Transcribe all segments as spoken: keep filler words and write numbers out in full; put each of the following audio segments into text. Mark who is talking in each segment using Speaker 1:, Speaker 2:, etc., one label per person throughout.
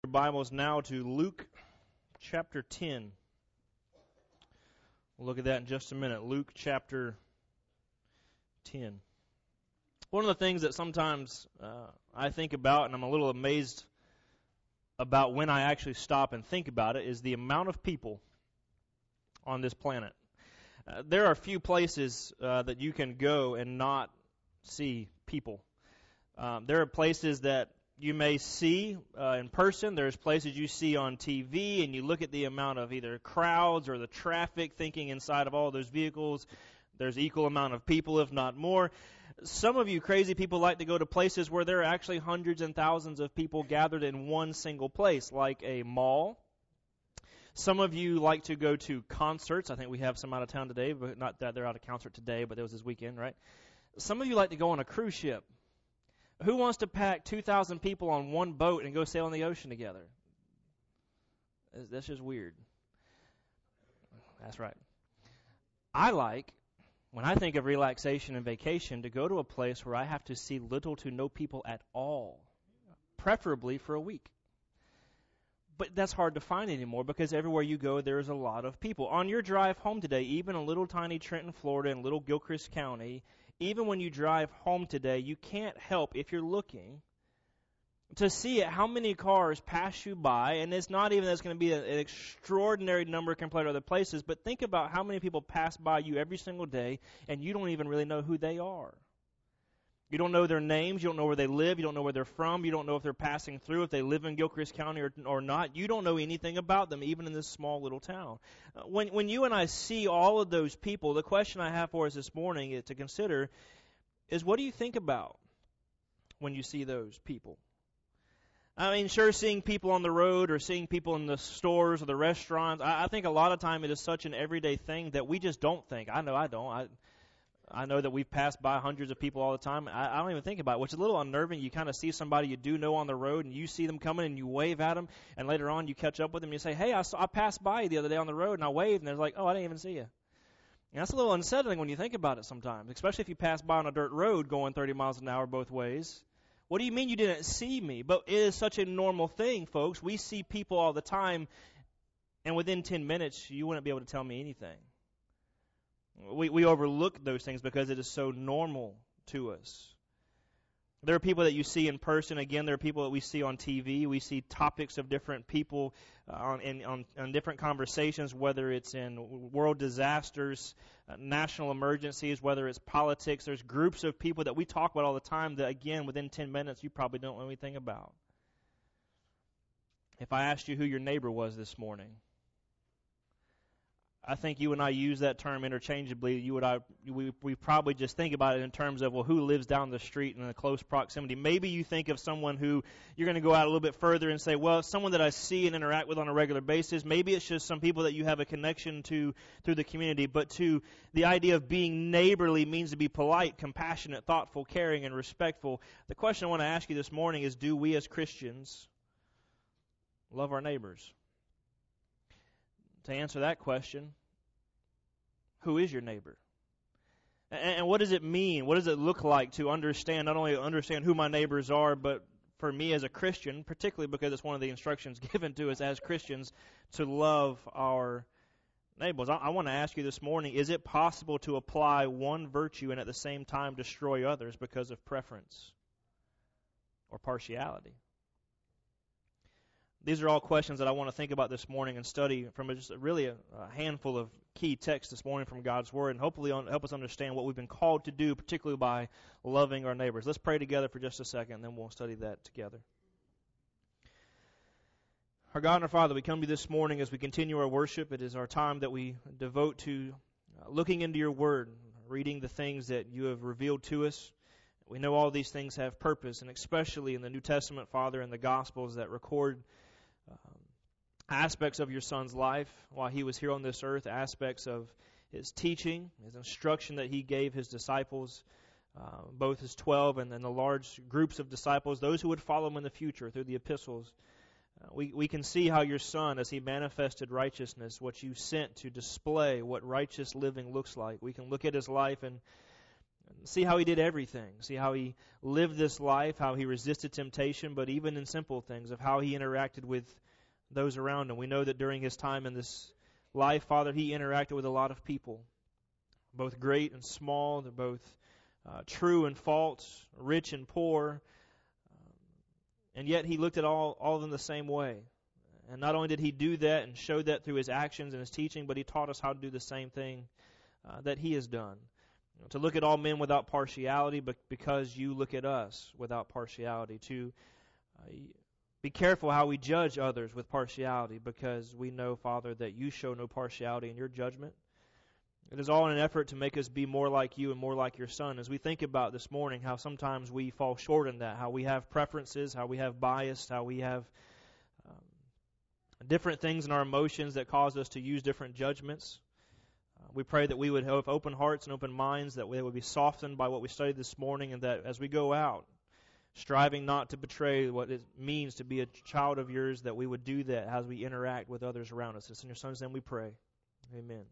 Speaker 1: Bibles now to Luke chapter ten. We'll look at that in just a minute. Luke chapter ten. One of the things that sometimes uh, I think about, and I'm a little amazed about when I actually stop and think about it, is the amount of people on this planet. Uh, there are few places uh, that you can go and not see people. Um, there are places that you may see uh, in person. There's places you see on T V, and you look at the amount of either crowds or the traffic, thinking inside of all those vehicles, there's equal amount of people, if not more. Some of you crazy people like to go to places where there are actually hundreds and thousands of people gathered in one single place, like a mall. Some of you like to go to concerts. I think we have some out of town today, but not that they're out of concert today, but it was this weekend, right? Some of you like to go on a cruise ship. Who wants to pack two thousand people on one boat and go sail in the ocean together? That's just weird. That's right. I like, when I think of relaxation and vacation, to go to a place where I have to see little to no people at all, preferably for a week. But that's hard to find anymore because everywhere you go, there's a lot of people. On your drive home today, even in little tiny Trenton, Florida, and little Gilchrist County, even when you drive home today, you can't help, if you're looking, to see it, how many cars pass you by. And it's not even that it's going to be an extraordinary number compared to other places, but think about how many people pass by you every single day, and you don't even really know who they are. You don't know their names. You don't know where they live. You don't know where they're from. You don't know if they're passing through, if they live in Gilchrist County or, or not. You don't know anything about them, even in this small little town. Uh, when, when you and I see all of those people, the question I have for us this morning is to consider is, what do you think about when you see those people? I mean, sure, seeing people on the road or seeing people in the stores or the restaurants, I, I think a lot of time it is such an everyday thing that we just don't think. I know I don't. I I know that we've passed by hundreds of people all the time. I, I don't even think about it, which is a little unnerving. You kind of see somebody you do know on the road, and you see them coming, and you wave at them, and later on you catch up with them, and you say, hey, I, saw, I passed by you the other day on the road, and I waved, and they're like, oh, I didn't even see you. And that's a little unsettling when you think about it sometimes, especially if you pass by on a dirt road going thirty miles an hour both ways. What do you mean you didn't see me? But it is such a normal thing, folks. We see people all the time, and within ten minutes, you wouldn't be able to tell me anything. We we overlook those things because it is so normal to us. There are people that you see in person. Again, there are people that we see on T V. We see topics of different people uh, on, in, on, on different conversations, whether it's in world disasters, uh, national emergencies, whether it's politics. There's groups of people that we talk about all the time that, again, within ten minutes, you probably don't know anything about. If I asked you who your neighbor was this morning, I think you and I use that term interchangeably. You and I, we, we probably just think about it in terms of, well, who lives down the street in a close proximity. Maybe you think of someone who you're going to go out a little bit further and say, well, someone that I see and interact with on a regular basis. Maybe it's just some people that you have a connection to through the community. But to the idea of being neighborly means to be polite, compassionate, thoughtful, caring, and respectful. The question I want to ask you this morning is, do we as Christians love our neighbors? To answer that question, who is your neighbor? And what does it mean? What does it look like to understand, not only understand who my neighbors are, but for me as a Christian, particularly because it's one of the instructions given to us as Christians, to love our neighbors. I, I want to ask you this morning, is it possible to apply one virtue and at the same time destroy others because of preference or partiality? These are all questions that I want to think about this morning and study from just really a, a handful of key texts this morning from God's Word, and hopefully help us understand what we've been called to do, particularly by loving our neighbors. Let's pray together for just a second, and then we'll study that together. Our God and our Father, we come to you this morning as we continue our worship. It is our time that we devote to looking into your Word, reading the things that you have revealed to us. We know all these things have purpose, and especially in the New Testament, Father, and the Gospels that record Um, aspects of your Son's life while he was here on this earth, aspects of his teaching, his instruction that he gave his disciples, uh, both his twelve and then the large groups of disciples, those who would follow him in the future through the epistles. Uh, we, we can see how your Son, as he manifested righteousness, what you sent to display what righteous living looks like. We can look at his life and See how he did everything. See how he lived this life, how he resisted temptation, but even in simple things of how he interacted with those around him. We know that during his time in this life, Father, he interacted with a lot of people, both great and small. They're both uh, true and false, rich and poor. Um, and yet he looked at all, all of them the same way. And not only did he do that and show that through his actions and his teaching, but he taught us how to do the same thing uh, that he has done. To look at all men without partiality, but because you look at us without partiality. To uh, be careful how we judge others with partiality, because we know, Father, that you show no partiality in your judgment. It is all in an effort to make us be more like you and more like your Son. As we think about this morning, how sometimes we fall short in that, how we have preferences, how we have bias, how we have um, different things in our emotions that cause us to use different judgments. We pray that we would have open hearts and open minds, that they would be softened by what we studied this morning, and that as we go out, striving not to betray what it means to be a child of yours, that we would do that as we interact with others around us. It's in your Son's name we pray. Amen.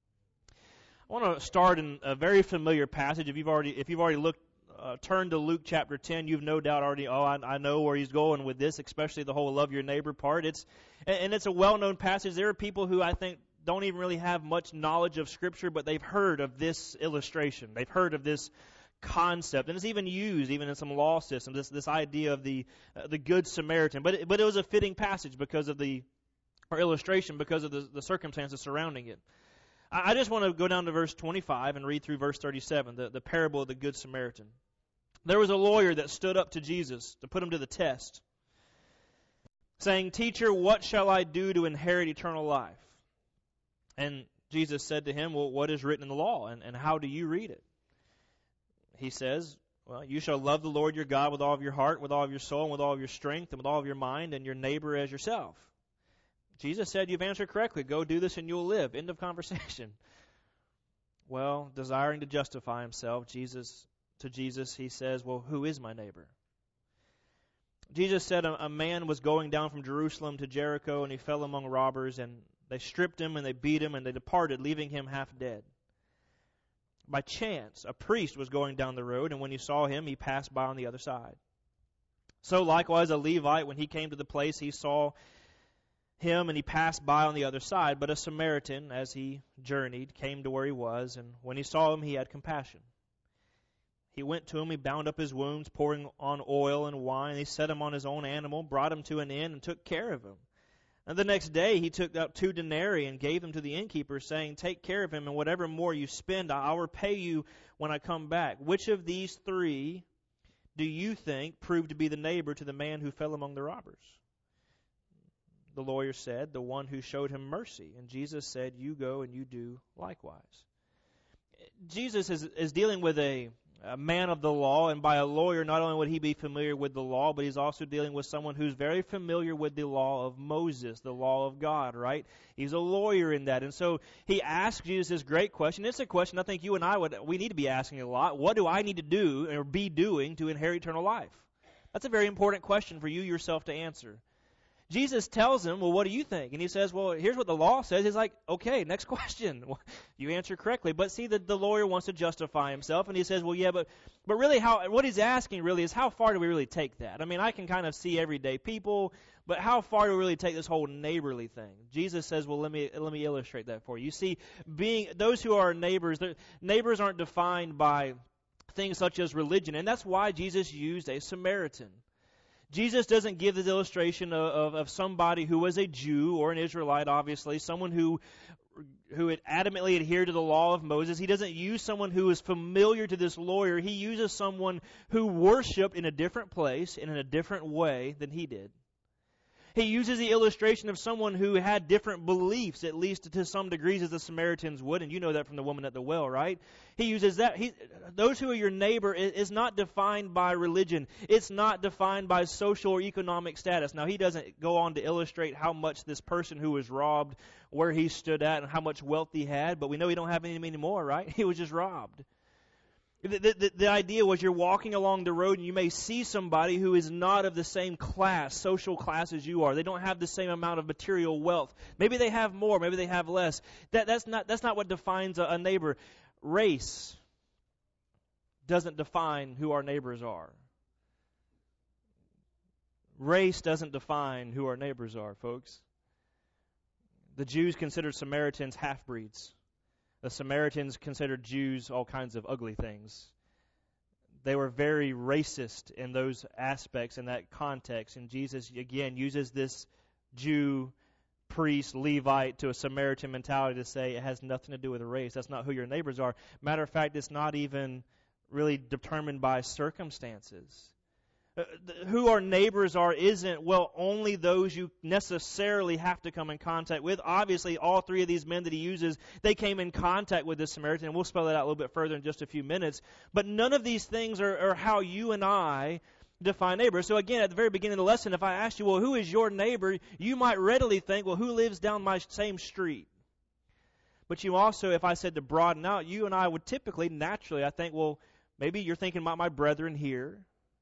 Speaker 1: I want to start in a very familiar passage. If you've already, if you've already looked, uh, turned to Luke chapter ten, you've no doubt already, oh, I, I know where he's going with this, especially the whole love your neighbor part. It's and it's a well-known passage. There are people who I think don't even really have much knowledge of Scripture, but they've heard of this illustration. They've heard of this concept, and it's even used even in some law systems, this this idea of the uh, the Good Samaritan. But it, but it was a fitting passage because of the, or illustration, because of the, the circumstances surrounding it. I, I just want to go down to verse twenty-five and read through verse thirty-seven, the, the parable of the Good Samaritan. There was a lawyer that stood up to Jesus to put him to the test, saying, "Teacher, what shall I do to inherit eternal life?" And Jesus said to him, well, what is written in the law, and, and how do you read it? He says, well, you shall love the Lord your God with all of your heart, with all of your soul, and with all of your strength, and with all of your mind, and your neighbor as yourself. Jesus said, you've answered correctly. Go do this and you'll live. End of conversation. Well, desiring to justify himself, Jesus to Jesus, he says, well, who is my neighbor? Jesus said a, a man was going down from Jerusalem to Jericho, and he fell among robbers, and they stripped him and they beat him and they departed, leaving him half dead. By chance, a priest was going down the road, and when he saw him, he passed by on the other side. So likewise a Levite, when he came to the place, he saw him and he passed by on the other side. But a Samaritan, as he journeyed, came to where he was, and when he saw him, he had compassion. He went to him, he bound up his wounds, pouring on oil and wine. He set him on his own animal, brought him to an inn, and took care of him. And the next day he took up two denarii and gave them to the innkeeper, saying, take care of him, and whatever more you spend, I will repay you when I come back. Which of these three do you think proved to be the neighbor to the man who fell among the robbers? The lawyer said, the one who showed him mercy. And Jesus said, you go and you do likewise. Jesus is, is dealing with a a man of the law, and by a lawyer, not only would he be familiar with the law, but he's also dealing with someone who's very familiar with the law of Moses, the law of God, right? He's a lawyer in that. And so he asked Jesus this great question. It's a question I think you and I would, we need to be asking a lot. What do I need to do or be doing to inherit eternal life? That's a very important question for you yourself to answer. Jesus tells him, well, what do you think? And he says, well, here's what the law says. He's like, okay, next question. You answer correctly. But see, the, the lawyer wants to justify himself, and he says, well, yeah, but but really how what he's asking really is how far do we really take that? I mean, I can kind of see everyday people, but how far do we really take this whole neighborly thing? Jesus says, well, let me let me illustrate that for you. You see, being those who are neighbors, neighbors aren't defined by things such as religion, and that's why Jesus used a Samaritan. Jesus doesn't give this illustration of, of, of somebody who was a Jew or an Israelite, obviously, someone who who had adamantly adhered to the law of Moses. He doesn't use someone who is familiar to this lawyer. He uses someone who worshiped in a different place and in a different way than he did. He uses the illustration of someone who had different beliefs, at least to some degrees, as the Samaritans would, and you know that from the woman at the well, right? He uses that. He, those who are your neighbor is not defined by religion. It's not defined by social or economic status. Now, he doesn't go on to illustrate how much this person who was robbed, where he stood at, and how much wealth he had, but we know he don't have any anymore, right? He was just robbed. The, the, the idea was you're walking along the road and you may see somebody who is not of the same class, social class as you are. They don't have the same amount of material wealth. Maybe they have more, maybe they have less. That, that's not that's not what defines a, a neighbor. Race, doesn't define who our neighbors are. Race doesn't define who our neighbors are, folks. The Jews considered Samaritans half-breeds. The Samaritans considered Jews all kinds of ugly things. They were very racist in those aspects, in that context. And Jesus, again, uses this Jew, priest, Levite to a Samaritan mentality to say it has nothing to do with race. That's not who your neighbors are. Matter of fact, it's not even really determined by circumstances. Uh, th- who our neighbors are isn't, well, only those you necessarily have to come in contact with. Obviously, all three of these men that he uses, they came in contact with this Samaritan, and we'll spell that out a little bit further in just a few minutes. But none of these things are, are how you and I define neighbor. So again, at the very beginning of the lesson, if I asked you, well, who is your neighbor? You might readily think, well, who lives down my same street? But you also, if I said to broaden out, you and I would typically, naturally, I think, well, maybe you're thinking about my brethren here.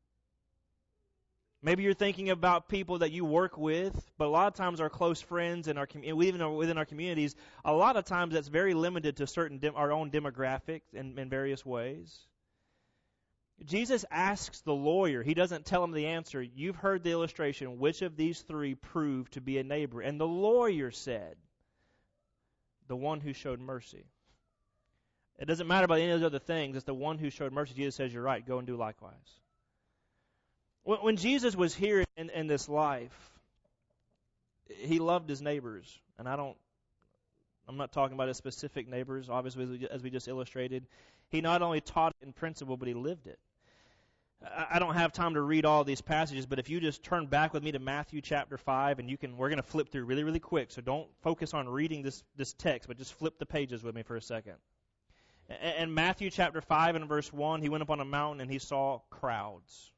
Speaker 1: Maybe you're thinking about people that you work with, but a lot of times our close friends and our community, even within our communities, a lot of times that's very limited to certain dem- our own demographics in, in various ways. Jesus asks the lawyer. He doesn't tell him the answer. You've heard the illustration. Which of these three proved to be a neighbor? And the lawyer said, the one who showed mercy. It doesn't matter about any of those other things. It's the one who showed mercy. Jesus says, you're right. Go and do likewise. When Jesus was here in, in this life, he loved his neighbors. And I don't, I'm not talking about his specific neighbors, obviously, as we just illustrated. He not only taught it in principle, but he lived it. I don't have time to read all these passages, but if you just turn back with me to Matthew chapter five, and you can, we're going to flip through really, really quick, so don't focus on reading this, this text, but just flip the pages with me for a second. In Matthew chapter five and verse one, he went up on a mountain and he saw crowds.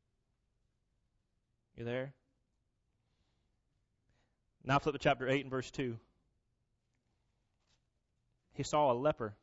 Speaker 1: You there? Now flip to chapter eight and verse two. He saw a leper.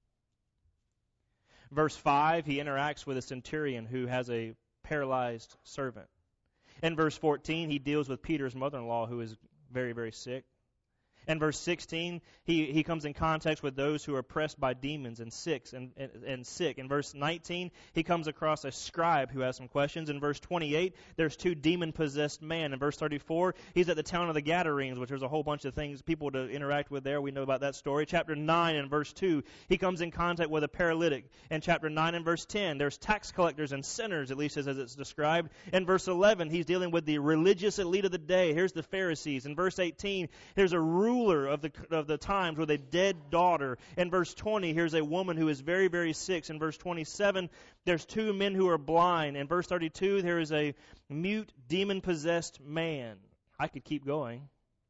Speaker 1: Verse five, he interacts with a centurion who has a paralyzed servant. In verse fourteen, he deals with Peter's mother-in-law who is very, very sick. In verse sixteen, he, he comes in contact with those who are oppressed by demons and sick and, and, and sick. In verse nineteen, he comes across a scribe who has some questions. In verse twenty-eight, there's two demon-possessed men. In verse thirty-four, he's at the town of the Gadarenes, which there's a whole bunch of things, people to interact with there. We know about that story. Chapter nine and verse two, he comes in contact with a paralytic. In chapter nine and verse ten, there's tax collectors and sinners, at least as it's described. In verse eleven, he's dealing with the religious elite of the day. Here's the Pharisees. In verse eighteen, there's a ruler of the of the times with a dead daughter. In verse twenty, here's a woman who is very, very sick. In verse twenty-seven, there's two men who are blind. In verse thirty-two, there is a mute, demon-possessed man. I could keep going.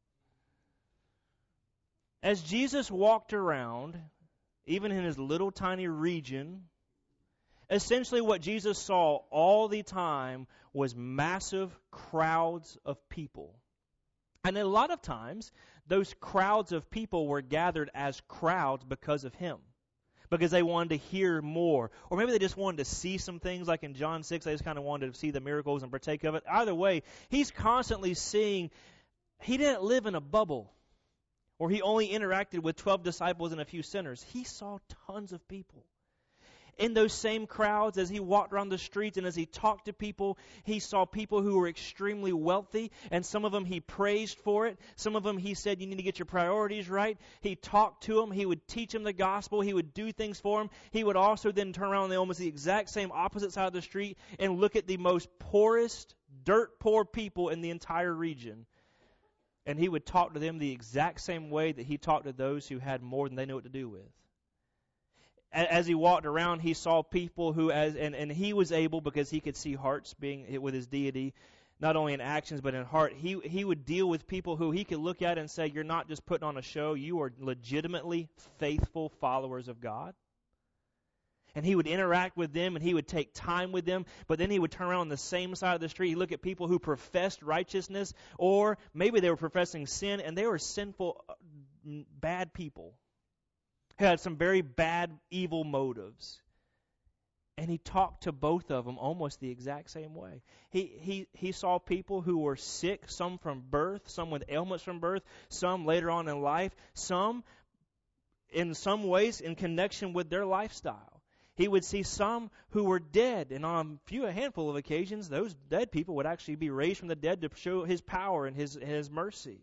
Speaker 1: As Jesus walked around, even in his little tiny region, essentially what Jesus saw all the time was massive crowds of people. And a lot of times, those crowds of people were gathered as crowds because of him, because they wanted to hear more. Or maybe they just wanted to see some things, like in John six, they just kind of wanted to see the miracles and partake of it. Either way, he's constantly seeing. He didn't live in a bubble, or he only interacted with twelve disciples and a few sinners. He saw tons of people. In those same crowds, as he walked around the streets and as he talked to people, he saw people who were extremely wealthy, and some of them he praised for it. Some of them he said, you need to get your priorities right. He talked to them. He would teach them the gospel. He would do things for them. He would also then turn around on the almost the exact same opposite side of the street and look at the most poorest, dirt poor people in the entire region. And he would talk to them the exact same way that he talked to those who had more than they knew what to do with. As he walked around, he saw people who, as and, and he was able, because he could see hearts being with his deity, not only in actions but in heart, he he would deal with people who he could look at and say, you're not just putting on a show, you are legitimately faithful followers of God. And he would interact with them, and he would take time with them, but then he would turn around on the same side of the street. He'd look at people who professed righteousness, or maybe they were professing sin, and they were sinful, bad people. Had some very bad, evil motives. And he talked to both of them almost the exact same way. He he he saw people who were sick, some from birth, some with ailments from birth, some later on in life, some in some ways in connection with their lifestyle. He would see some who were dead, and on a few, a handful of occasions, those dead people would actually be raised from the dead to show His power and His, His mercy.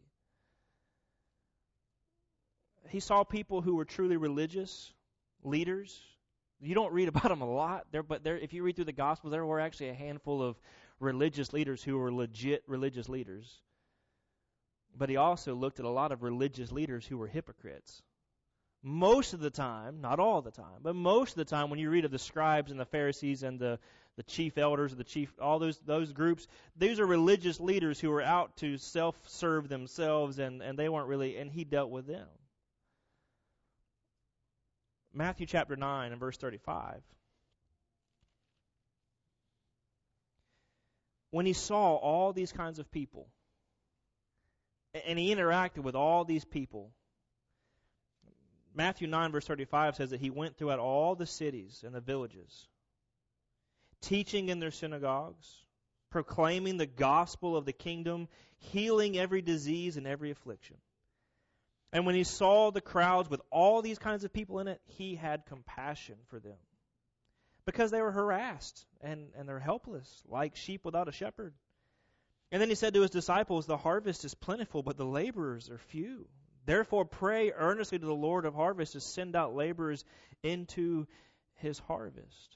Speaker 1: He saw people who were truly religious leaders. You don't read about them a lot, there, but there, if you read through the Gospels, there were actually a handful of religious leaders who were legit religious leaders. But he also looked at a lot of religious leaders who were hypocrites. Most of the time, not all the time, but most of the time when you read of the scribes and the Pharisees and the, the chief elders, the chief, all those those groups, these are religious leaders who were out to self-serve themselves, and, and they weren't really, and he dealt with them. Matthew chapter nine and verse thirty-five. When he saw all these kinds of people, and he interacted with all these people, Matthew nine verse thirty-five says that he went throughout all the cities and the villages, teaching in their synagogues, proclaiming the gospel of the kingdom, healing every disease and every affliction. And when he saw the crowds with all these kinds of people in it, he had compassion for them, because they were harassed and, and they're helpless, like sheep without a shepherd. And then he said to his disciples, the harvest is plentiful, but the laborers are few. Therefore pray earnestly to the Lord of harvest to send out laborers into His harvest.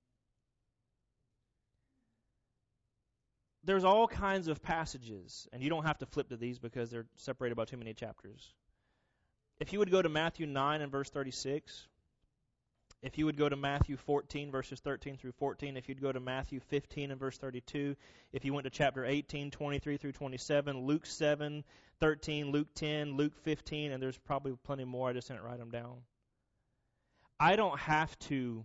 Speaker 1: There's all kinds of passages, and you don't have to flip to these because they're separated by too many chapters. If you would go to Matthew nine and verse thirty-six, if you would go to Matthew fourteen, verses thirteen through fourteen, if you'd go to Matthew fifteen and verse thirty-two, if you went to chapter eighteen, twenty-three through twenty-seven, Luke seven, thirteen, Luke ten, Luke fifteen, and there's probably plenty more, I just didn't write them down. I don't have to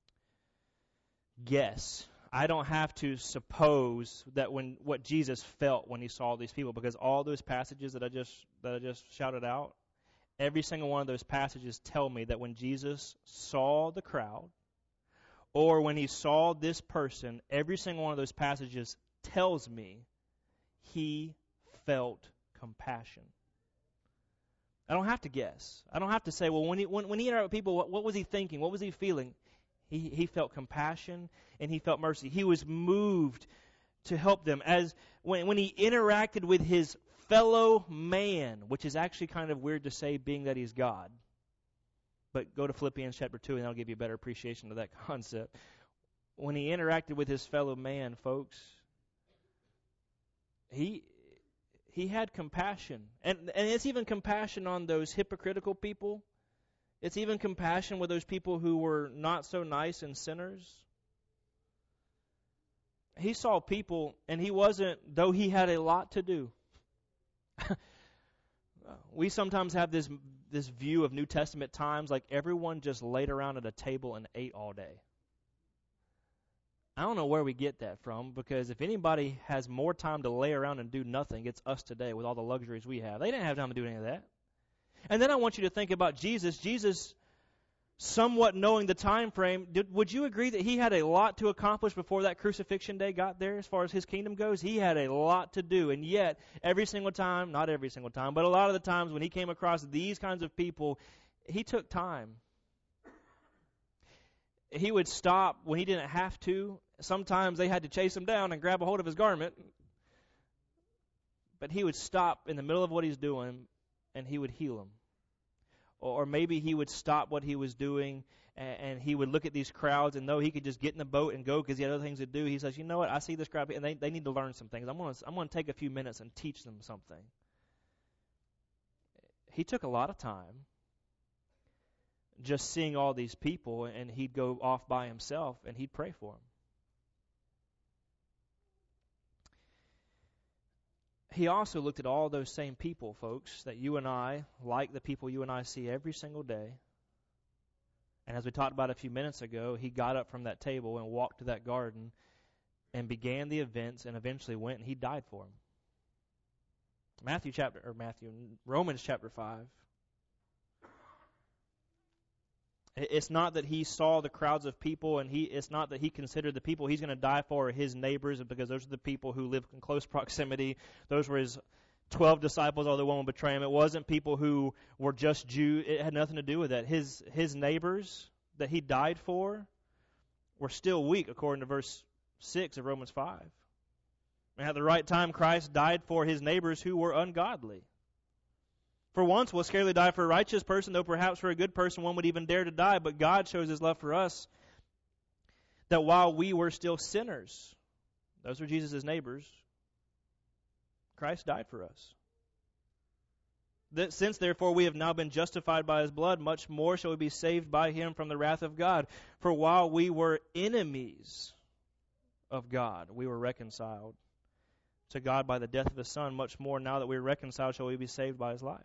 Speaker 1: guess. I don't have to suppose that when what Jesus felt when he saw these people, because all those passages that I just that I just shouted out, every single one of those passages tell me that when Jesus saw the crowd, or when he saw this person, every single one of those passages tells me he felt compassion. I don't have to guess. I don't have to say, well, when he when, when he interacted with people, what, what was he thinking? What was he feeling? He he felt compassion and he felt mercy. He was moved to help them. As when when he interacted with his fellow man, which is actually kind of weird to say, being that he's God. But go to Philippians chapter two, and that'll give you a better appreciation of that concept. When he interacted with his fellow man, folks, he he had compassion. And, and it's even compassion on those hypocritical people. It's even compassion with those people who were not so nice and sinners. He saw people, and he wasn't, though he had a lot to do. We sometimes have this this view of New Testament times like everyone just laid around at a table and ate all day. I don't know where we get that from, because if anybody has more time to lay around and do nothing, it's us today with all the luxuries we have. They didn't have time to do any of that. And then I want you to think about Jesus. Jesus, somewhat knowing the time frame, did, would you agree that he had a lot to accomplish before that crucifixion day got there as far as his kingdom goes? He had a lot to do, and yet every single time, not every single time, but a lot of the times when he came across these kinds of people, he took time. He would stop when he didn't have to. Sometimes they had to chase him down and grab a hold of his garment. But he would stop in the middle of what he's doing and he would heal him. Or maybe he would stop what he was doing and he would look at these crowds, and though he could just get in the boat and go because he had other things to do, he says, you know what, I see this crowd and they, they need to learn some things. I'm going to I'm going to take a few minutes and teach them something. He took a lot of time just seeing all these people, and he'd go off by himself and he'd pray for them. He also looked at all those same people, folks, that you and I, like the people you and I see every single day. And as we talked about a few minutes ago, he got up from that table and walked to that garden and began the events and eventually went and he died for them. Matthew chapter, or Matthew, Romans chapter five. It's not that he saw the crowds of people, and he it's not that he considered the people he's going to die for his neighbors, because those are the people who live in close proximity. Those were his twelve disciples, although one would betray him. It wasn't people who were just Jew. It had nothing to do with that. His his neighbors that he died for were still weak, according to verse six of Romans five. And at the right time, Christ died for his neighbors who were ungodly. For once will scarcely die for a righteous person, though perhaps for a good person one would even dare to die. But God shows his love for us, that while we were still sinners, those were Jesus' neighbors, Christ died for us. That since therefore we have now been justified by his blood, much more shall we be saved by him from the wrath of God. For while we were enemies of God, we were reconciled to God by the death of his Son. Much more now that we are reconciled shall we be saved by his life.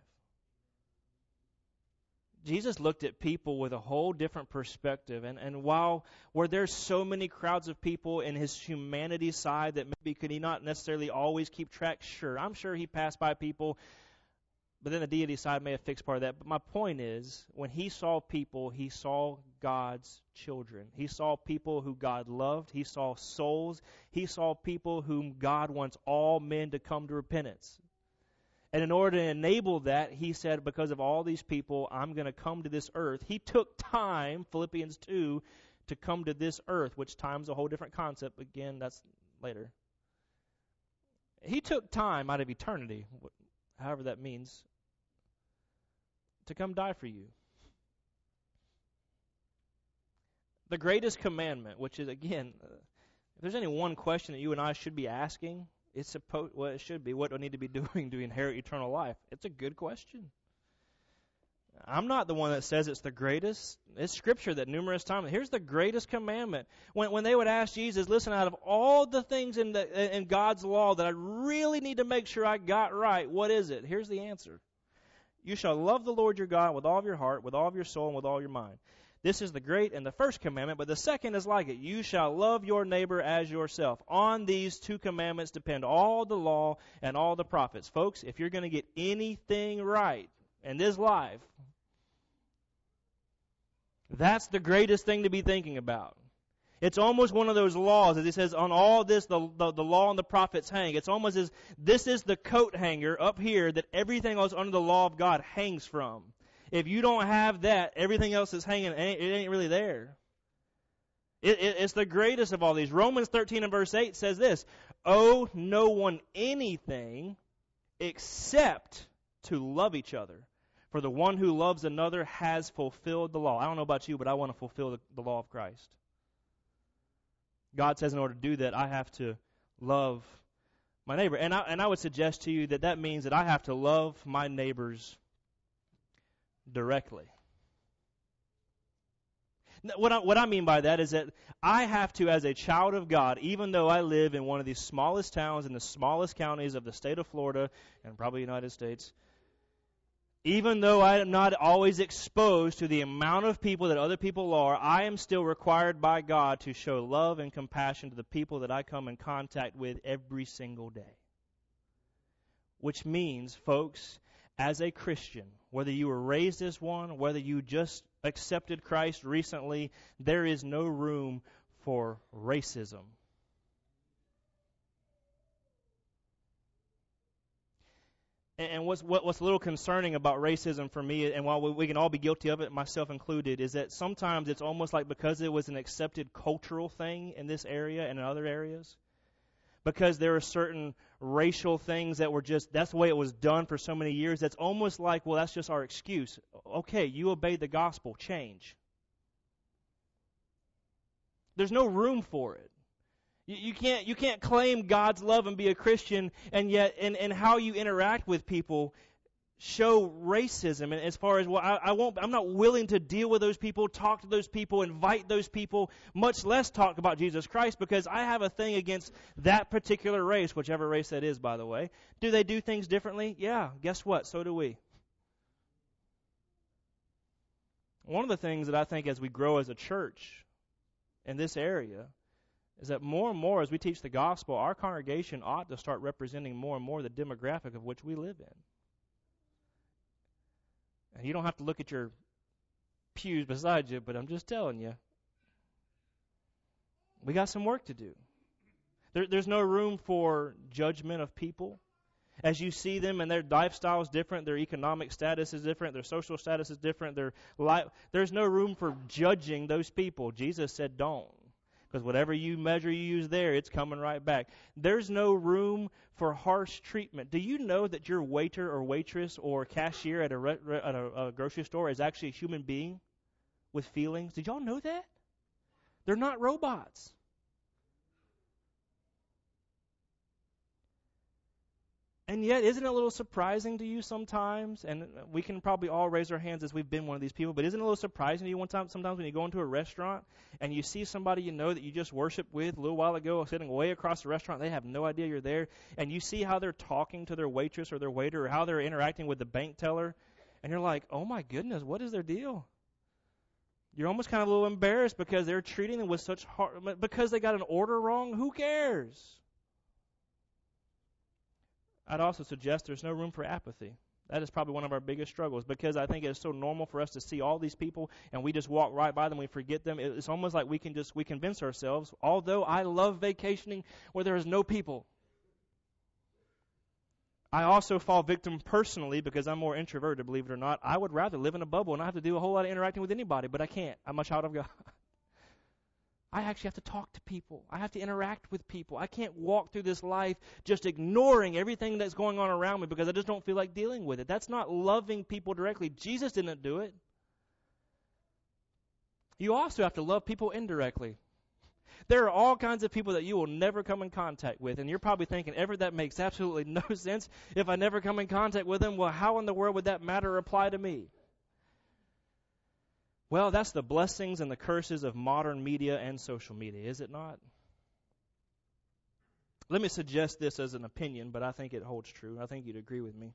Speaker 1: Jesus looked at people with a whole different perspective. And, and while were there so many crowds of people in his humanity side that maybe could he not necessarily always keep track? Sure, I'm sure he passed by people, but then the deity side may have fixed part of that. But my point is, when he saw people, he saw God's children. He saw people who God loved. He saw souls. He saw people whom God wants all men to come to repentance. And in order to enable that, he said, because of all these people, I'm going to come to this earth. He took time, Philippians two, to come to this earth, which time's a whole different concept. Again, that's later. He took time out of eternity, however that means, to come die for you. The greatest commandment, which is, again, if there's any one question that you and I should be asking, it's supposed, well, it should be, what do I need to be doing to inherit eternal life? It's a good question. I'm not the one that says it's the greatest. It's Scripture that numerous times, here's the greatest commandment. When when they would ask Jesus, listen, out of all the things in the in God's law that I really need to make sure I got right, what is it? Here's the answer. You shall love the Lord your God with all of your heart, with all of your soul, and with all your mind. This is the great and the first commandment, but the second is like it. You shall love your neighbor as yourself. On these two commandments depend all the law and all the prophets. Folks, if you're going to get anything right in this life, that's the greatest thing to be thinking about. It's almost one of those laws, as he says, on all this, the, the, the law and the prophets hang. It's almost as, this is the coat hanger up here that everything else under the law of God hangs from. If you don't have that, everything else is hanging, it ain't really there. It, it, it's the greatest of all these. Romans thirteen and verse eight says this, owe no one anything except to love each other. For the one who loves another has fulfilled the law. I don't know about you, but I want to fulfill the, the law of Christ. God says in order to do that, I have to love my neighbor. And I, and I would suggest to you that that means that I have to love my neighbors directly. What I, what I mean by that is that I have to, as a child of God, even though I live in one of the smallest towns in the smallest counties of the state of Florida and probably the United States, even though I am not always exposed to the amount of people that other people are, I am still required by God to show love and compassion to the people that I come in contact with every single day. Which means, folks, as a Christian, whether you were raised as one, whether you just accepted Christ recently, there is no room for racism. And what's what's a little concerning about racism for me, and while we can all be guilty of it, myself included, is that sometimes it's almost like because it was an accepted cultural thing in this area and in other areas, because there are certain racial things that were just, that's the way it was done for so many years, that's almost like, well, that's just our excuse. Okay, you obeyed the gospel, change. There's no room for it. You can't you can't claim God's love and be a Christian, and yet in, in how you interact with people show racism. And as far as, well, I, I won't, I'm not willing to deal with those people, talk to those people, invite those people, much less talk about Jesus Christ, because I have a thing against that particular race, whichever race that is, by the way. Do they do things differently? Yeah, guess what? So do we. One of the things that I think as we grow as a church in this area is that more and more as we teach the gospel, our congregation ought to start representing more and more the demographic of which we live in. And you don't have to look at your pews beside you, but I'm just telling you, we got some work to do. There, there's no room for judgment of people. As you see them and their lifestyle is different, their economic status is different, their social status is different, their life, there's no room for judging those people. Jesus said don't. Because whatever you measure you use there, it's coming right back. There's no room for harsh treatment. Do you know that your waiter or waitress or cashier at a, re- at a, a grocery store is actually a human being with feelings? Did y'all know that? They're not robots. And yet, isn't it a little surprising to you sometimes? And we can probably all raise our hands as we've been one of these people, but isn't it a little surprising to you one time, sometimes when you go into a restaurant and you see somebody you know that you just worshiped with a little while ago sitting way across the restaurant, they have no idea you're there, and you see how they're talking to their waitress or their waiter or how they're interacting with the bank teller, and you're like, oh my goodness, what is their deal? You're almost kind of a little embarrassed because they're treating them with such hard, because they got an order wrong, who cares? I'd also suggest there's no room for apathy. That is probably one of our biggest struggles because I think it's so normal for us to see all these people and we just walk right by them, we forget them. It's almost like we can just, we convince ourselves, although I love vacationing where there is no people. I also fall victim personally because I'm more introverted, believe it or not. I would rather live in a bubble and not have to do a whole lot of interacting with anybody, but I can't. I'm a child of God. I actually have to talk to people. I have to interact with people. I can't walk through this life just ignoring everything that's going on around me because I just don't feel like dealing with it. That's not loving people directly. Jesus didn't do it. You also have to love people indirectly. There are all kinds of people that you will never come in contact with, and you're probably thinking, ever that makes absolutely no sense. If I never come in contact with them, well, how in the world would that matter apply to me? Well, that's the blessings and the curses of modern media and social media, is it not? Let me suggest this as an opinion, but I think it holds true. I think you'd agree with me.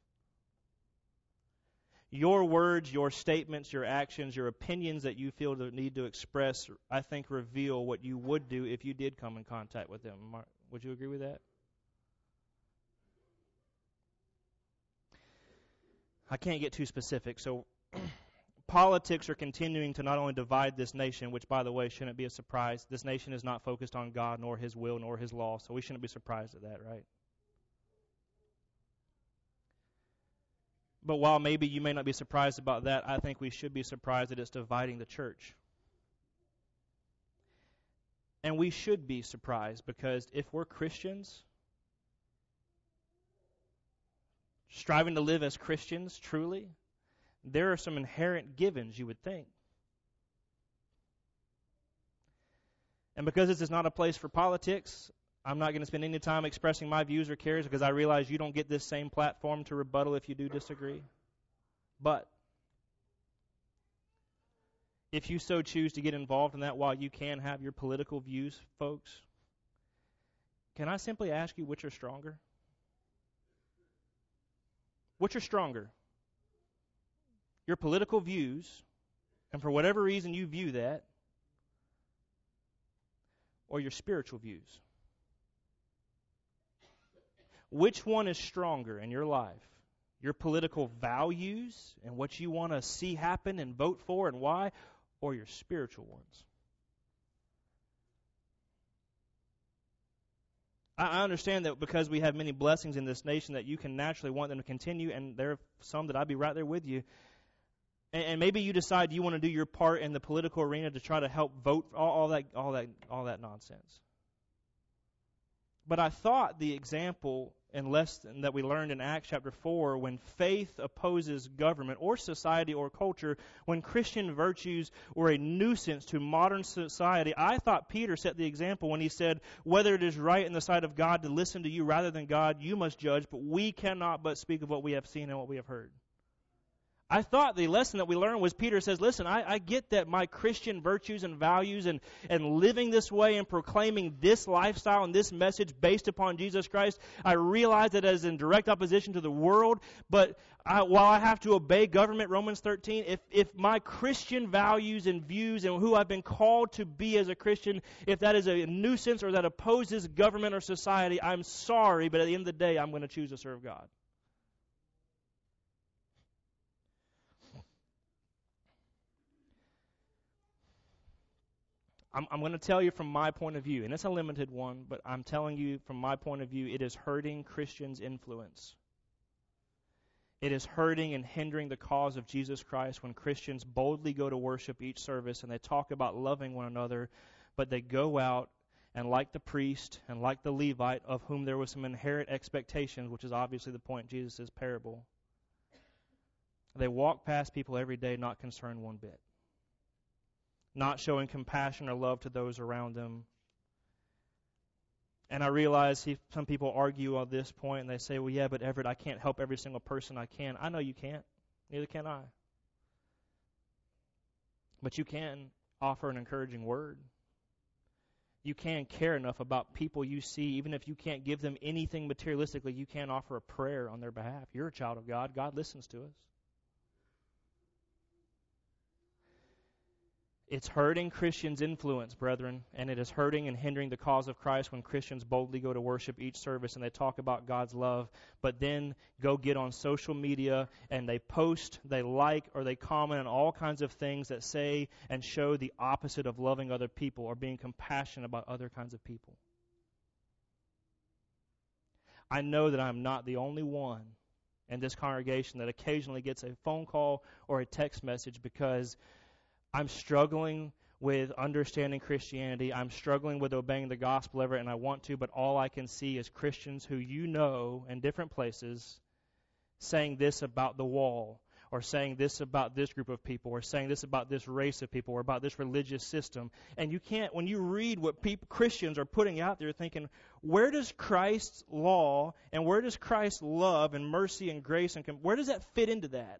Speaker 1: Your words, your statements, your actions, your opinions that you feel the need to express, I think reveal what you would do if you did come in contact with them. Mark, would you agree with that? I can't get too specific, so politics are continuing to not only divide this nation, which, by the way, shouldn't be a surprise. This nation is not focused on God, nor His will, nor His law, so we shouldn't be surprised at that, right? But while maybe you may not be surprised about that, I think we should be surprised that it's dividing the church. And we should be surprised because if we're Christians, striving to live as Christians truly, there are some inherent givens, you would think. And because this is not a place for politics, I'm not going to spend any time expressing my views or cares because I realize you don't get this same platform to rebuttal if you do disagree. But if you so choose to get involved in that while you can have your political views, folks, can I simply ask you which are stronger? Which are stronger? Your political views, and for whatever reason you view that, or your spiritual views? Which one is stronger in your life? Your political values and what you want to see happen and vote for and why, or your spiritual ones? I understand that because we have many blessings in this nation that you can naturally want them to continue, and there are some that I'd be right there with you. And maybe you decide you want to do your part in the political arena to try to help vote all, all that, all that, all that nonsense. But I thought the example and lesson that we learned in Acts chapter four, when faith opposes government or society or culture, when Christian virtues were a nuisance to modern society, I thought Peter set the example when he said, whether it is right in the sight of God to listen to you rather than God, you must judge, but we cannot but speak of what we have seen and what we have heard. I thought the lesson that we learned was Peter says, listen, I, I get that my Christian virtues and values and, and living this way and proclaiming this lifestyle and this message based upon Jesus Christ, I realize that it is in direct opposition to the world, but I, while I have to obey government, Romans thirteen, if, if my Christian values and views and who I've been called to be as a Christian, if that is a nuisance or that opposes government or society, I'm sorry, but at the end of the day, I'm going to choose to serve God. I'm, I'm going to tell you from my point of view, and it's a limited one, but I'm telling you from my point of view, it is hurting Christians' influence. It is hurting and hindering the cause of Jesus Christ when Christians boldly go to worship each service and they talk about loving one another, but they go out and like the priest and like the Levite, of whom there was some inherent expectations, which is obviously the point of Jesus' parable, they walk past people every day not concerned one bit, not showing compassion or love to those around them. And I realize he, some people argue on this point, and they say, well, yeah, but Everett, I can't help every single person I can. I know you can't. Neither can I. But you can offer an encouraging word. You can care enough about people you see, even if you can't give them anything materialistically, you can offer a prayer on their behalf. You're a child of God. God listens to us. It's hurting Christians' influence, brethren, and it is hurting and hindering the cause of Christ when Christians boldly go to worship each service and they talk about God's love, but then go get on social media and they post, they like, or they comment on all kinds of things that say and show the opposite of loving other people or being compassionate about other kinds of people. I know that I'm not the only one in this congregation that occasionally gets a phone call or a text message because I'm struggling with understanding Christianity. I'm struggling with obeying the gospel ever, and I want to, but all I can see is Christians who you know in different places saying this about the wall, or saying this about this group of people, or saying this about this race of people, or about this religious system. And you can't, when you read what people, Christians are putting out there, thinking, where does Christ's law and where does Christ's love and mercy and grace, and where does that fit into that?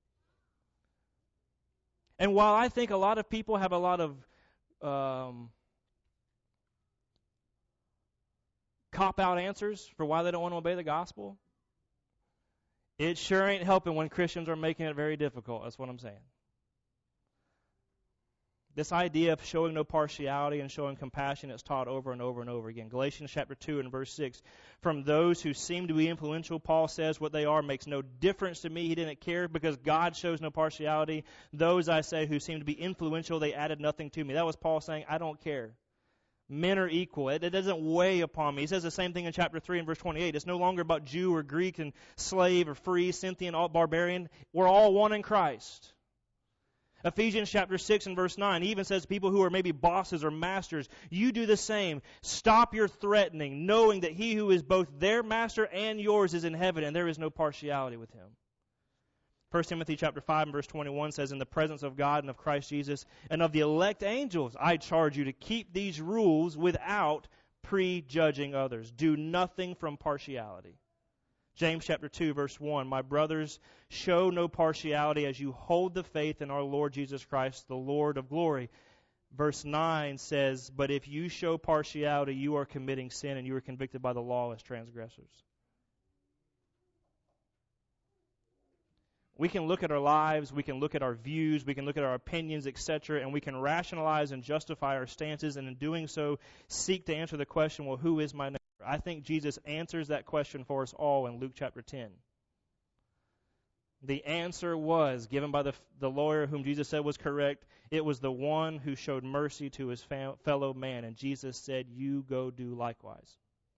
Speaker 1: And while I think a lot of people have a lot of um, cop-out answers for why they don't want to obey the gospel, it sure ain't helping when Christians are making it very difficult. That's what I'm saying. This idea of showing no partiality and showing compassion is taught over and over and over again. Galatians chapter two and verse six. From those who seem to be influential, Paul says what they are makes no difference to me. He didn't care because God shows no partiality. Those, I say, who seem to be influential, they added nothing to me. That was Paul saying, I don't care. Men are equal. It, it doesn't weigh upon me. He says the same thing in chapter three and verse twenty-eight. It's no longer about Jew or Greek and slave or free, Scythian, all barbarian. We're all one in Christ. Ephesians chapter six and verse nine even says people who are maybe bosses or masters, you do the same. Stop your threatening, knowing that he who is both their master and yours is in heaven, and there is no partiality with him. First Timothy chapter five and verse twenty-one says, in the presence of God and of Christ Jesus and of the elect angels, I charge you to keep these rules without prejudging others. Do nothing from partiality. James chapter two, verse one, my brothers, show no partiality as you hold the faith in our Lord Jesus Christ, the Lord of glory. Verse nine says, but if you show partiality, you are committing sin and you are convicted by the law as transgressors. We can look at our lives, we can look at our views, we can look at our opinions, et cetera, and we can rationalize and justify our stances, and in doing so, seek to answer the question, well, who is my neighbor? I think Jesus answers that question for us all in Luke chapter ten. The answer was given by the, the lawyer whom Jesus said was correct. It was the one who showed mercy to his fam- fellow man, and Jesus said, you go do likewise.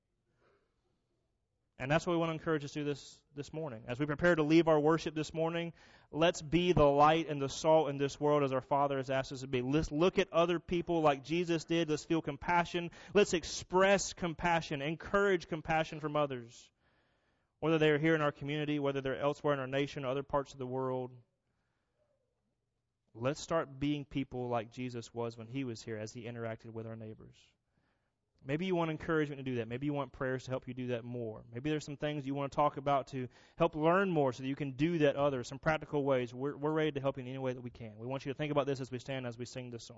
Speaker 1: And that's what we want to encourage us to do this, this morning. As we prepare to leave our worship this morning, let's be the light and the salt in this world as our Father has asked us to be. Let's look at other people like Jesus did. Let's feel compassion. Let's express compassion, encourage compassion from others. Whether they're here in our community, whether they're elsewhere in our nation, or other parts of the world. Let's start being people like Jesus was when he was here as he interacted with our neighbors. Maybe you want encouragement to do that. Maybe you want prayers to help you do that more. Maybe there's some things you want to talk about to help learn more so that you can do that others, some practical ways. We're, we're ready to help you in any way that we can. We want you to think about this as we stand, as we sing this song.